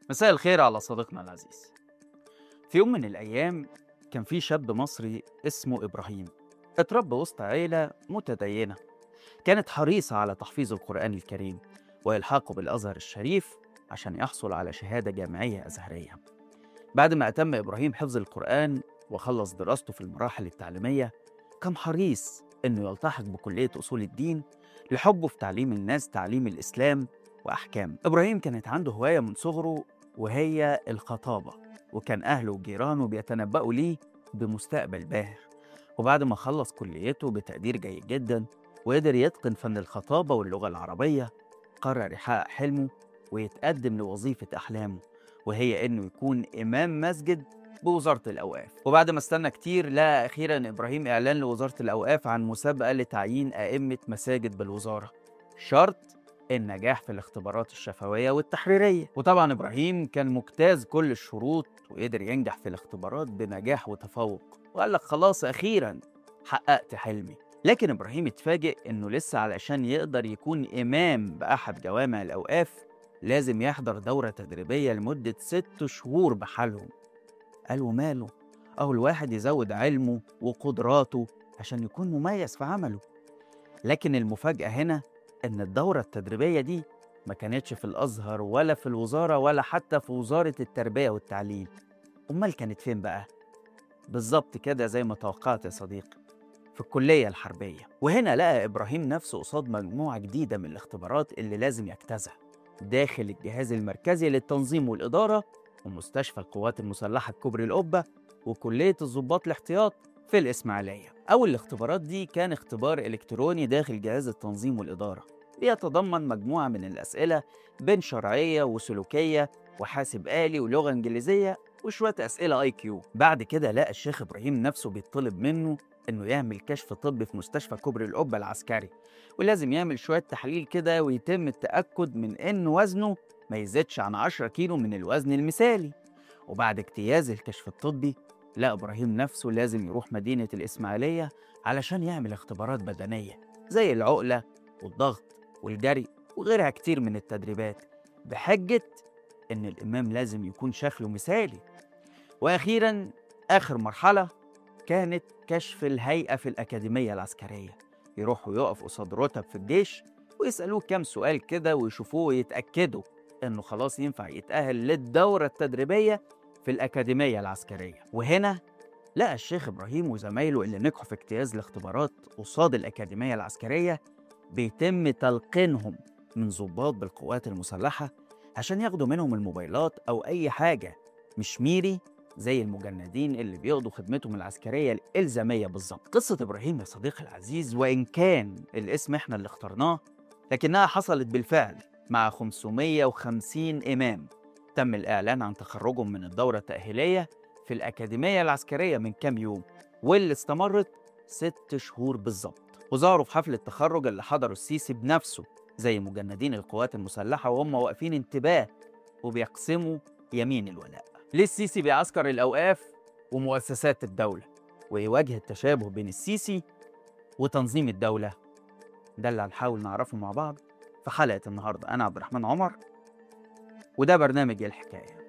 مساء الخير على صديقنا العزيز. في يوم من الأيام كان في شاب مصري اسمه إبراهيم، اتربى وسط عيلة متدينة كانت حريصة على تحفيظ القرآن الكريم وإلحاقه بالأزهر الشريف عشان يحصل على شهادة جامعية أزهرية. بعد ما أتم إبراهيم حفظ القرآن وخلص دراسته في المراحل التعليمية، كان حريص إنه يلتحق بكلية أصول الدين لحبه في تعليم الناس تعليم الإسلام وأحكام. إبراهيم كانت عنده هواية من صغره وهي الخطابة، وكان أهله وجيرانه بيتنبأوا ليه بمستقبل باهر. وبعد ما خلص كليته بتقدير جيد جدا وقدر يتقن فن الخطابة واللغة العربية، قرر يحقق حلمه ويتقدم لوظيفة أحلامه، وهي إنه يكون إمام مسجد بوزارة الأوقاف. وبعد ما استنى كتير لقى أخيرا إبراهيم إعلان لوزارة الأوقاف عن مسابقة لتعيين أئمة مساجد بالوزارة، شرط النجاح في الاختبارات الشفوية والتحريرية. وطبعا إبراهيم كان مجتاز كل الشروط وقدر ينجح في الاختبارات بنجاح وتفوق، وقال لك خلاص أخيرا حققت حلمي. لكن إبراهيم اتفاجئ إنه لسه علشان يقدر يكون إمام بأحد جوامع الأوقاف لازم يحضر دورة تدريبية لمدة 6 شهور بحالهم. قالوا ماله؟ أو الواحد يزود علمه وقدراته عشان يكون مميز في عمله. لكن المفاجأة هنا إن الدورة التدريبية دي ما كانتش في الأزهر ولا في الوزارة ولا حتى في وزارة التربية والتعليم. أمال كانت فين بقى؟ بالظبط كده زي ما توقعت يا صديقي، في الكلية الحربية. وهنا لقى إبراهيم نفسه قصاد مجموعة جديدة من الاختبارات اللي لازم يجتازها داخل الجهاز المركزي للتنظيم والإدارة ومستشفى القوات المسلحة كوبري القبة وكلية الضباط الاحتياط في الإسماعيلية. أول الاختبارات دي كان اختبار إلكتروني داخل جهاز التنظيم والإدارة بيتضمن مجموعة من الأسئلة بين شرعية وسلوكية وحاسب آلي ولغة إنجليزية وشوية أسئلة IQ. بعد كده لقى الشيخ إبراهيم نفسه بيطلب منه إنه يعمل كشف طبي في مستشفى كوبري القبة العسكري، ولازم يعمل شوية تحاليل كده ويتم التأكد من إن وزنه ما يزيدش عن 10 كيلو من الوزن المثالي. وبعد اجتياز الكشف الطبي لقى إبراهيم نفسه لازم يروح مدينة الإسماعيلية علشان يعمل اختبارات بدنية زي العقلة والضغط والجري وغيرها كتير من التدريبات، بحجة إن الإمام لازم يكون شكله مثالي. وأخيراً آخر مرحلة كانت كشف الهيئة في الأكاديمية العسكرية، يروحوا يقف قصاد رتب في الجيش ويسألوه كام سؤال كده ويشوفوه ويتأكدوا إنه خلاص ينفع يتأهل للدورة التدريبية في الأكاديمية العسكرية. وهنا لقى الشيخ إبراهيم وزمايله اللي نجحوا في اجتياز الاختبارات قصاد الأكاديمية العسكرية بيتم تلقينهم من ضباط بالقوات المسلحة عشان ياخدوا منهم الموبايلات أو أي حاجة مش ميري زي المجندين اللي بيقضوا خدمتهم العسكرية الإلزامية بالظبط. قصة إبراهيم يا صديقي العزيز وإن كان الاسم إحنا اللي اخترناه، لكنها حصلت بالفعل مع 550 إمام تم الإعلان عن تخرجهم من الدورة التأهيلية في الأكاديمية العسكرية من كام يوم، واللي استمرت 6 شهور بالظبط. وظهروا في حفل التخرج اللي حضروا السيسي بنفسه زي مجندين القوات المسلحة وهم واقفين انتباه وبيقسموا يمين الولاء. ليه السيسي بيعسكر الأوقاف ومؤسسات الدولة؟ ويواجه التشابه بين السيسي وتنظيم الدولة؟ ده اللي هنحاول نعرفه مع بعض في حلقة النهاردة. أنا عبد الرحمن عمر وده برنامج الحكاية.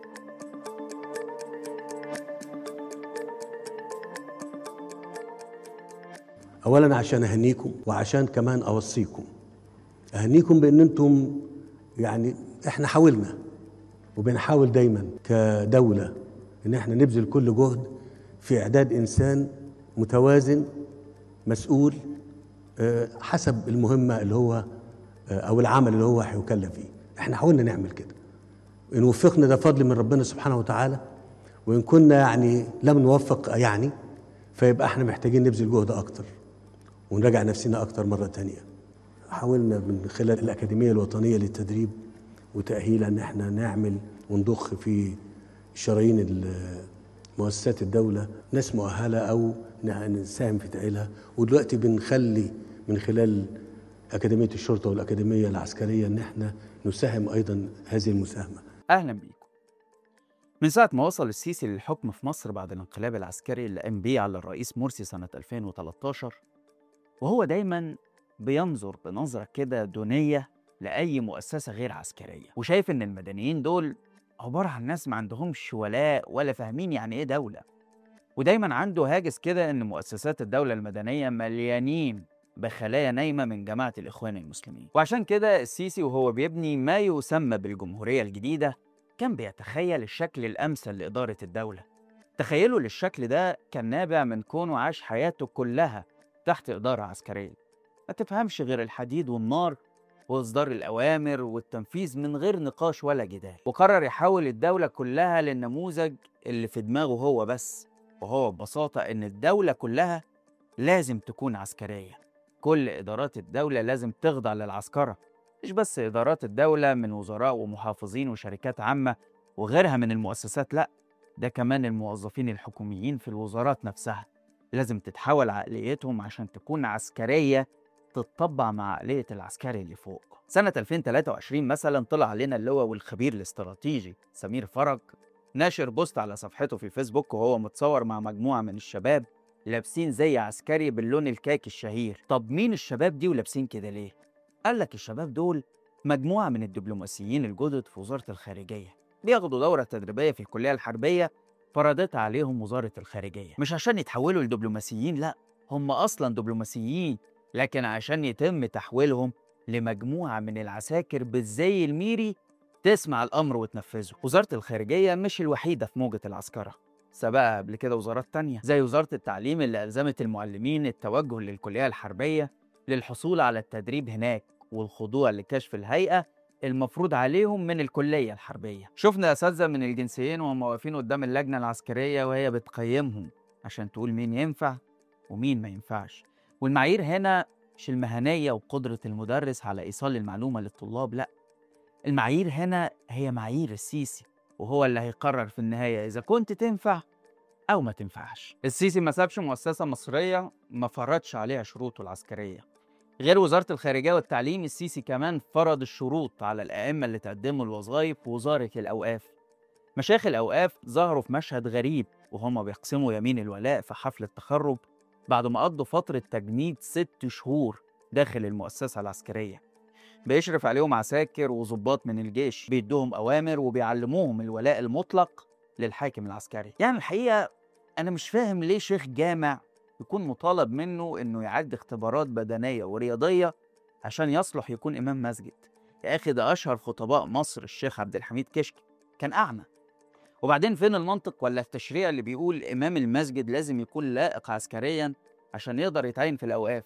أولاً عشان أهنيكم وعشان كمان أوصيكم. أهنيكم بأن أنتم يعني إحنا حاولنا وبنحاول دايماً كدولة إن إحنا نبذل كل جهد في إعداد إنسان متوازن مسؤول حسب المهمة اللي هو أو العمل اللي هو هيكلف فيه. إحنا حاولنا نعمل كده، إن وفقنا ده فضل من ربنا سبحانه وتعالى، وإن كنا يعني لم نوفق يعني فيبقى إحنا محتاجين نبذل جهد أكتر ونراجع نفسنا أكتر مرة تانية. حاولنا من خلال الأكاديمية الوطنية للتدريب وتأهيل أن احنا نعمل ونضخ في شرايين مؤسسات الدولة ناس مؤهلة أو نساهم في تأهيلها. ودلوقتي بنخلي من خلال أكاديمية الشرطة والأكاديمية العسكرية أن احنا نساهم أيضا هذه المساهمة. أهلا بيكم. من ساعة ما وصل السيسي للحكم في مصر بعد الانقلاب العسكري اللي قام بيه على الرئيس مرسي سنة 2013، وهو دايما بينظر بنظرة كده دونية لأي مؤسسة غير عسكرية، وشايف إن المدنيين دول عبارة عن ناس ما عندهمش ولاء ولا فاهمين يعني إيه دولة، ودايما عنده هاجس كده إن مؤسسات الدولة المدنية مليانين بخلايا نايمة من جماعة الإخوان المسلمين. وعشان كده السيسي وهو بيبني ما يسمى بالجمهورية الجديدة كان بيتخيل الشكل الأمثل لإدارة الدولة. تخيله للشكل ده كان نابع من كونه عاش حياته كلها تحت إدارة عسكرية ما تفهمش غير الحديد والنار وإصدار الأوامر والتنفيذ من غير نقاش ولا جدال، وقرر يحول الدولة كلها للنموذج اللي في دماغه هو بس، وهو ببساطة إن الدولة كلها لازم تكون عسكرية. كل إدارات الدولة لازم تخضع للعسكرة، مش بس إدارات الدولة من وزراء ومحافظين وشركات عامة وغيرها من المؤسسات، لأ، ده كمان الموظفين الحكوميين في الوزارات نفسها لازم تتحول عقليتهم عشان تكون عسكرية تتطبع مع عقلية العسكري اللي فوق. سنة 2023 مثلا طلع علينا اللواء والخبير الاستراتيجي سمير فرج ناشر بوست على صفحته في فيسبوك وهو متصور مع مجموعة من الشباب لابسين زي عسكري باللون الكاكي الشهير. طب مين الشباب دي ولابسين كده ليه؟ قال لك الشباب دول مجموعة من الدبلوماسيين الجدد في وزارة الخارجية بياخدوا دورة تدريبية في الكلية الحربية فرضتها عليهم وزارة الخارجية، مش عشان يتحولوا لدبلوماسيين، لا، هم أصلا دبلوماسيين، لكن عشان يتم تحويلهم لمجموعة من العساكر بالزي الميري تسمع الأمر وتنفذه. وزارة الخارجية مش الوحيدة في موجة العسكرة، سبقها قبل كده وزارات تانية زي وزارة التعليم اللي ألزمت المعلمين التوجه للكلية الحربية للحصول على التدريب هناك والخضوع لكشف الهيئة المفروض عليهم من الكلية الحربية. شفنا أساتذة من الجنسيين وهم واقفين قدام اللجنة العسكرية وهي بتقيمهم عشان تقول مين ينفع ومين ما ينفعش. والمعايير هنا مش المهنية وقدرة المدرس على إيصال المعلومة للطلاب، لأ، المعايير هنا هي معايير السيسي، وهو اللي هيقرر في النهاية إذا كنت تنفع أو ما تنفعش. السيسي ما سابش مؤسسة مصرية ما فرضش عليها شروطه العسكرية. غير وزارة الخارجية والتعليم، السيسي كمان فرض الشروط على الأئمة اللي تقدموا الوظائف في وزارة الأوقاف. مشايخ الأوقاف ظهروا في مشهد غريب وهم بيقسموا يمين الولاء في حفل التخرج بعد ما قضوا فترة تجنيد 6 شهور داخل المؤسسة العسكرية. بيشرف عليهم عساكر وضباط من الجيش بيدوهم أوامر وبيعلموهم الولاء المطلق للحاكم العسكري. يعني الحقيقة أنا مش فاهم ليه شيخ جامع يكون مطالب منه إنه يعد اختبارات بدنية ورياضية عشان يصلح يكون إمام مسجد. يا أخي ده أشهر خطباء مصر الشيخ عبد الحميد كشك كان أعمى. وبعدين فين المنطق ولا التشريع اللي بيقول إمام المسجد لازم يكون لائق عسكريا عشان يقدر يتعين في الأوقاف؟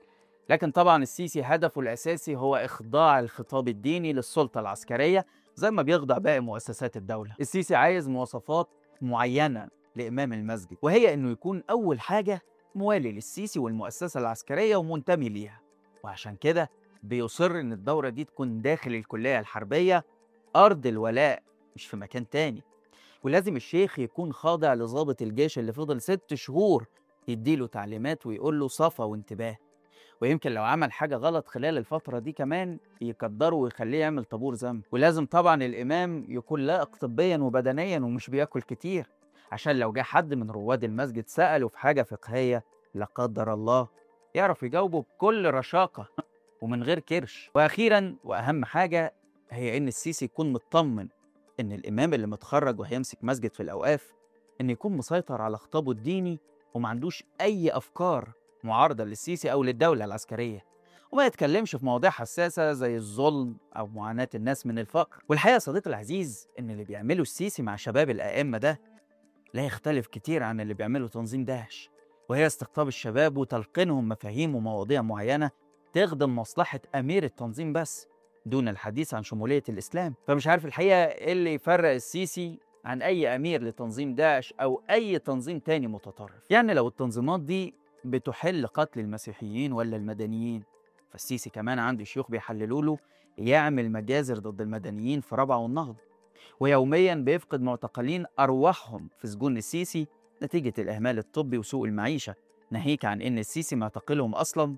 لكن طبعا السيسي هدفه الأساسي هو إخضاع الخطاب الديني للسلطة العسكرية زي ما بيخضع باقي مؤسسات الدولة. السيسي عايز مواصفات معينة لإمام المسجد، وهي إنه يكون أول حاجة موالي للسيسي والمؤسسة العسكرية ومنتمي ليها، وعشان كده بيصر إن الدورة دي تكون داخل الكلية الحربية أرض الولاء مش في مكان تاني. ولازم الشيخ يكون خاضع لضابط الجيش اللي فضل 6 شهور يديله تعليمات ويقول له صفا وانتباه، ويمكن لو عمل حاجة غلط خلال الفترة دي كمان يقدره ويخليه يعمل طابور ذنب. ولازم طبعا الإمام يكون لائق طبيا وبدنيا ومش بياكل كتير، عشان لو جه حد من رواد المسجد سأله في حاجة فقهية لا قدر الله يعرف يجاوبه بكل رشاقة ومن غير كرش. وأخيرا وأهم حاجة هي إن السيسي يكون مطمن إن الإمام اللي متخرج وهيمسك مسجد في الأوقاف إن يكون مسيطر على خطابه الديني وما عندوش أي أفكار معارضة للسيسي أو للدولة العسكرية، وما يتكلمش في مواضيع حساسة زي الظلم أو معاناة الناس من الفقر. والحقيقة صديقي العزيز إن اللي بيعمله السيسي مع شباب الأئمة ده لا يختلف كتير عن اللي بيعمله تنظيم داعش، وهي استقطاب الشباب وتلقينهم مفاهيم ومواضيع معينة تخدم مصلحة أمير التنظيم بس دون الحديث عن شمولية الإسلام. فمش عارف الحقيقة إيه اللي يفرق السيسي عن أي أمير لتنظيم داعش أو أي تنظيم تاني متطرف. يعني لو التنظيمات دي بتحل قتل المسيحيين ولا المدنيين، فالسيسي كمان عنده شيوخ بيحللوا له يعمل مجازر ضد المدنيين في رابعة والنهضة، ويوميا بيفقد معتقلين أرواحهم في سجون السيسي نتيجة الإهمال الطبي وسوء المعيشة، ناهيك عن إن السيسي معتقلهم أصلا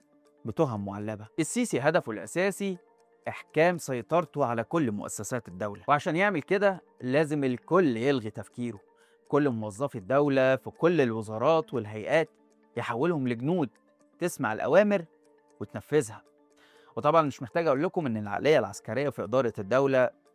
بتهم معلبة. السيسي هدفه الأساسي إحكام سيطرته على كل مؤسسات الدولة، وعشان يعمل كده لازم الكل يلغي تفكيره. كل موظفي الدولة في كل الوزارات والهيئات يحولهم لجنود تسمع الأوامر وتنفذها. وطبعا مش محتاج أقول لكم إن العقلية العسكرية في إدارة الدولة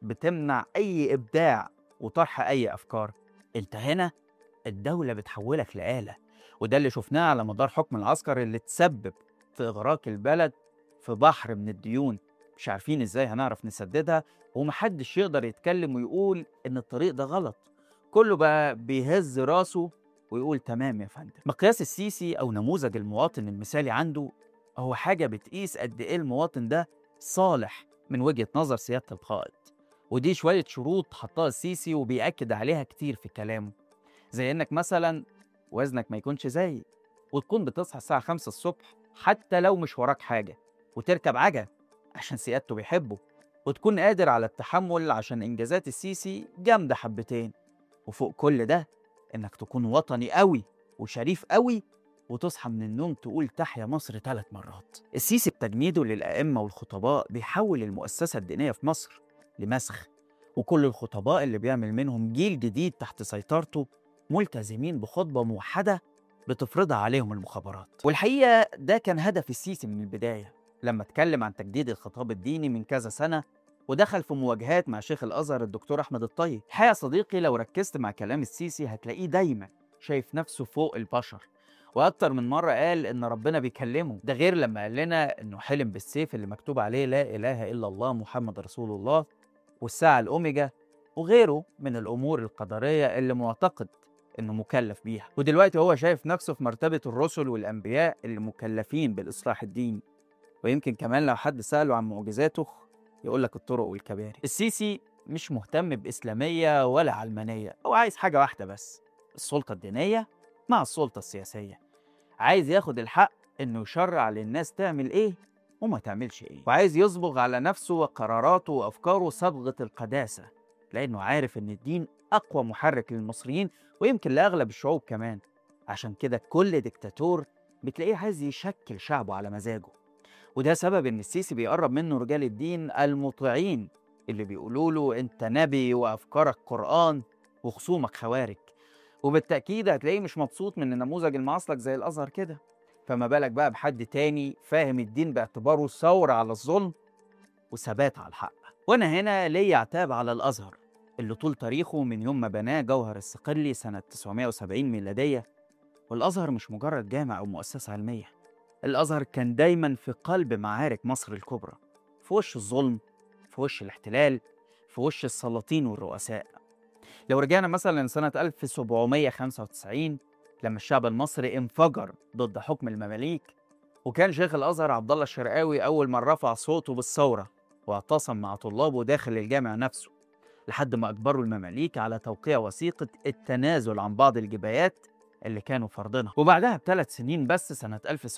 بتمنع أي إبداع وطرح أي أفكار. أنت هنا الدولة بتحولك لآلة، وده اللي شفناه على مدار حكم العسكر اللي تسبب في إغراق البلد في بحر من الديون مش عارفين إزاي هنعرف نسددها، ومحدش يقدر يتكلم ويقول إن الطريق ده غلط. كله بقى بيهز راسه ويقول تمام يا فندم. مقياس السيسي أو نموذج المواطن المثالي عنده هو حاجة بتقيس قد إيه المواطن ده صالح من وجهة نظر سيادة القائد، ودي شوية شروط حطها السيسي وبيأكد عليها كتير في كلامه، زي إنك مثلا وزنك ما يكونش زايد، وتكون بتصحى الساعة 5 الصبح حتى لو مش وراك حاجة، وتركب عجل عشان سيادته بيحبه، وتكون قادر على التحمل عشان إنجازات السيسي جامدة حبتين، وفوق كل ده إنك تكون وطني قوي وشريف قوي، وتصحى من النوم تقول تحيا مصر 3 مرات. السيسي بتجنيده للأئمة والخطباء بيحول المؤسسة الدينية في مصر لمسخ، وكل الخطباء اللي بيعمل منهم جيل جديد تحت سيطرته ملتزمين بخطبة موحدة بتفرضها عليهم المخابرات. والحقيقة ده كان هدف السيسي من البداية لما اتكلم عن تجديد الخطاب الديني من كذا سنة، ودخل في مواجهات مع شيخ الأزهر الدكتور أحمد الطيب. الحقيقة يا صديقي لو ركزت مع كلام السيسي هتلاقيه دايما شايف نفسه فوق البشر، وأكتر من مرة قال إن ربنا بيكلمه، ده غير لما قال لنا إنه حلم بالسيف اللي مكتوب عليه لا إله إلا الله محمد رسول الله والساعة الأوميجا وغيره من الأمور القدرية اللي معتقد إنه مكلف بيها. ودلوقتي هو شايف نفسه في مرتبة الرسل والأنبياء اللي مكلفين بالإصلاح الديني، ويمكن كمان لو حد سأله عن معجزاته يقول لك الطرق والكباري. السيسي مش مهتم بإسلامية ولا علمانية، هو عايز حاجة واحدة بس، السلطة الدينية مع السلطة السياسية. عايز ياخد الحق إنه يشرع للناس تعمل إيه وما تعملش إيه، وعايز يصبغ على نفسه وقراراته وأفكاره صبغة القداسة، لأنه عارف إن الدين أقوى محرك للمصريين ويمكن لأغلب الشعوب كمان. عشان كده كل ديكتاتور بتلاقيه عايز يشكل شعبه على مزاجه، وده سبب إن السيسي بيقرب منه رجال الدين المطيعين اللي بيقولوا له أنت نبي وأفكارك قرآن وخصومك خوارج. وبالتأكيد هتلاقيه مش مبسوط من النموذج المعاصلك زي الأزهر كده، فما بالك بقى بحد تاني فاهم الدين باعتباره ثورة على الظلم وثبات على الحق. وأنا هنا ليا عتاب على الأزهر اللي طول تاريخه من يوم ما بناه جوهر الصقلي سنة 970 ميلادية. والأزهر مش مجرد جامع أو مؤسسة علمية، الأزهر كان دايما في قلب معارك مصر الكبرى، في وش الظلم، في وش الاحتلال، في وش السلاطين والرؤساء. لو رجعنا مثلا سنة 1795 لما الشعب المصري انفجر ضد حكم المماليك، وكان شيخ الأزهر عبد الله الشرقاوي أول من رفع صوته بالثورة واعتصم مع طلابه داخل الجامع نفسه، لحد ما أجبروا المماليك على توقيع وثيقة التنازل عن بعض الجبايات اللي كانوا فرضينها. وبعدها ب3 سنين بس سنة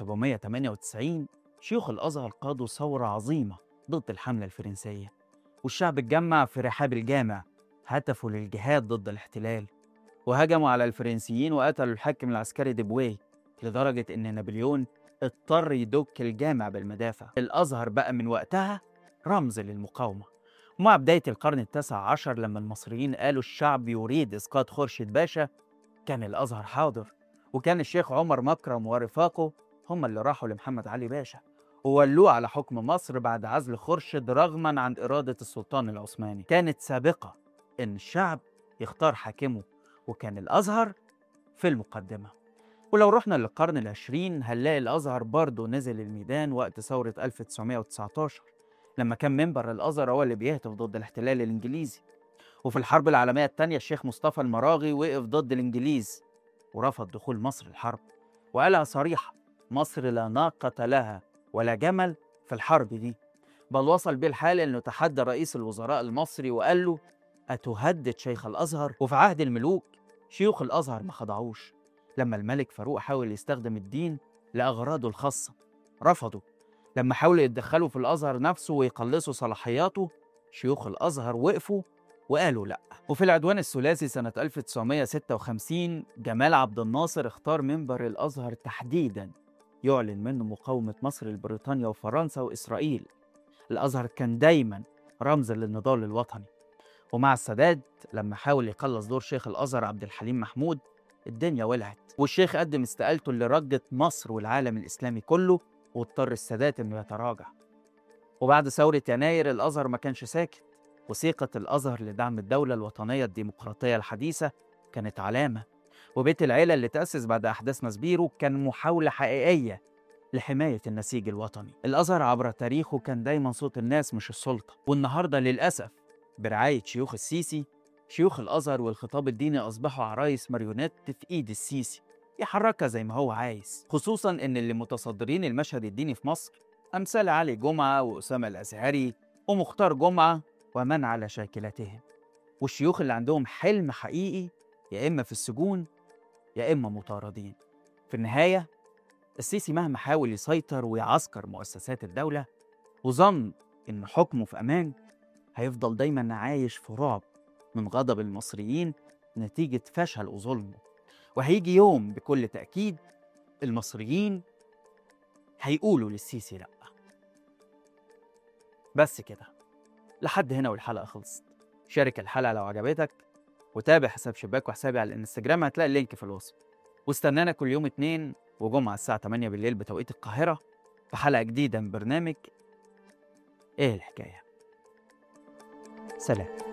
1798 شيوخ الأزهر قادوا ثورة عظيمة ضد الحملة الفرنسية، والشعب اتجمع في رحاب الجامع، هتفوا للجهاد ضد الاحتلال، وهجموا على الفرنسيين وقتلوا الحاكم العسكري ديبوي، لدرجة إن نابليون اضطر يدك الجامع بالمدافع. الأزهر بقى من وقتها رمز للمقاومة. ومع بداية القرن ال19 لما المصريين قالوا الشعب يريد إسقاط خورشيد باشا، كان الأزهر حاضر، وكان الشيخ عمر مكرم ورفاقه هم اللي راحوا لمحمد علي باشا وولوه على حكم مصر بعد عزل خورشيد رغما عن إرادة السلطان العثماني. كانت سابقة إن الشعب يختار حاكمه، وكان الأزهر في المقدمة. ولو رحنا للقرن العشرين هنلاقي الأزهر برضه نزل الميدان وقت ثورة 1919 لما كان منبر الأزهر هو اللي بيهتف ضد الاحتلال الإنجليزي. وفي الحرب العالمية الثانية الشيخ مصطفى المراغي وقف ضد الإنجليز ورفض دخول مصر الحرب، وقالها صريحة: مصر لا ناقة لها ولا جمل في الحرب دي. بل وصل بيه الحال إنه تحدى رئيس الوزراء المصري وقال له: أتهدد شيخ الأزهر؟ وفي عهد الملوك شيوخ الأزهر ما خضعوش. لما الملك فاروق حاول يستخدم الدين لأغراضه الخاصة رفضوا. لما حاولوا يتدخلوا في الأزهر نفسه ويقلصوا صلاحياته شيوخ الأزهر وقفوا وقالوا لأ. وفي العدوان الثلاثي سنة 1956 جمال عبد الناصر اختار منبر الأزهر تحديداً يعلن منه مقاومة مصر لبريطانيا وفرنسا وإسرائيل. الأزهر كان دايماً رمز للنضال الوطني. ومع السادات لما حاول يقلص دور شيخ الأزهر عبد الحليم محمود الدنيا ولعت، والشيخ قدم استقالته اللي رجت مصر والعالم الإسلامي كله، واضطر السادات إنه يتراجع. وبعد ثورة يناير الأزهر ما كانش ساكت، وثيقة الأزهر لدعم الدولة الوطنية الديمقراطية الحديثة كانت علامة، وبيت العيلة اللي تأسس بعد أحداث ماسبيرو كان محاولة حقيقية لحماية النسيج الوطني. الأزهر عبر تاريخه كان دايما صوت الناس مش السلطة، والنهاردة للأسف برعاية شيوخ السيسي، شيوخ الأزهر والخطاب الديني أصبحوا عرايس ماريونيت في إيد السيسي يحركها زي ما هو عايز، خصوصا إن اللي متصدرين المشهد الديني في مصر أمثال علي جمعة وأسامة الأزهري ومختار جمعة ومن على شاكلتهم، والشيوخ اللي عندهم حلم حقيقي يا إما في السجون يا إما مطاردين. في النهاية السيسي مهما حاول يسيطر ويعسكر مؤسسات الدولة وظن إن حكمه في أمان، هيفضل دايما عايش في رعب من غضب المصريين نتيجة فشل وظلمه. وهيجي يوم بكل تأكيد المصريين هيقولوا للسيسي لأ. بس كده، لحد هنا والحلقة خلصت. شارك الحلقة لو عجبتك، وتابع حساب شباك وحسابي على الانستجرام، هتلاقي اللينك في الوصف. واستنانا كل يوم اثنين وجمعة الساعة 8 بالليل بتوقيت القاهرة في حلقة جديدة من برنامج إيه الحكاية. سلام.